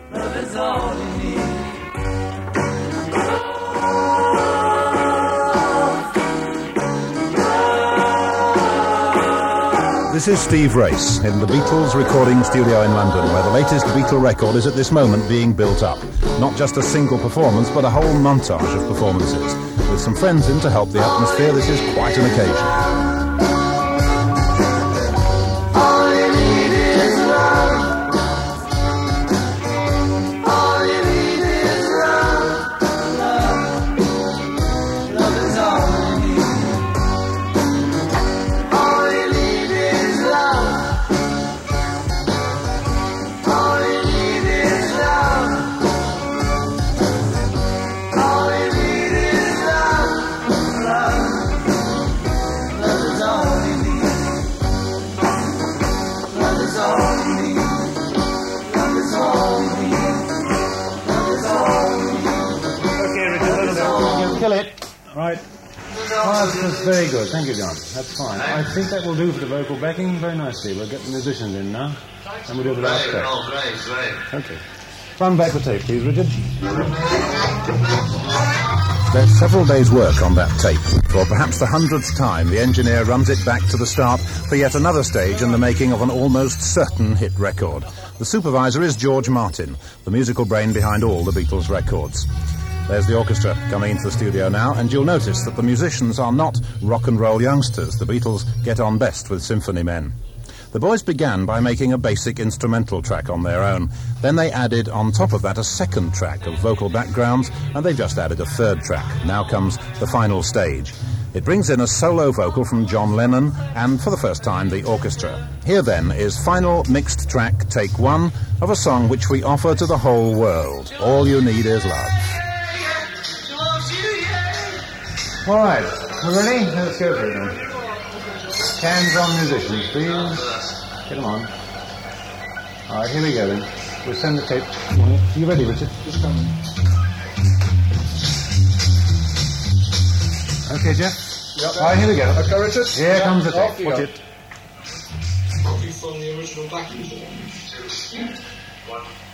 Love is all you need. This is Steve Race in the Beatles recording studio in London, where the latest Beatle record is at this moment being built up. Not just a single performance, but a whole montage of performances. With some friends in to help the atmosphere, this is quite an occasion. Kill it. Right. Oh, that's very good. Thank you, John. That's fine. I think that will do for the vocal backing very nicely. We'll get the musicians in now, and we'll do the last track. Oh, great. Okay. Run back the tape, please, Richard. There's several days' work on that tape. For perhaps the 100th time, the engineer runs it back to the start for yet another stage in the making of an almost certain hit record. The supervisor is George Martin, the musical brain behind all the Beatles records. There's the orchestra coming into the studio now, and you'll notice that the musicians are not rock and roll youngsters. The Beatles get on best with symphony men. The boys began by making a basic instrumental track on their own. Then they added on top of that a second track of vocal backgrounds, and they just added a third track. Now comes the final stage. It brings in a solo vocal from John Lennon, and for the first time, the orchestra. Here then is final mixed track, take one, of a song which we offer to the whole world. All You Need Is Love. All right. You ready? Let's go for it then. Hands on musicians, please. Get them on. All right, here we go then. We'll send the tape. Are you ready, Richard? Just coming. Okay, Jeff? Yep. All right, here we go. Okay, Richard? Here comes the tape. Watch it. Copy from the original backing. 1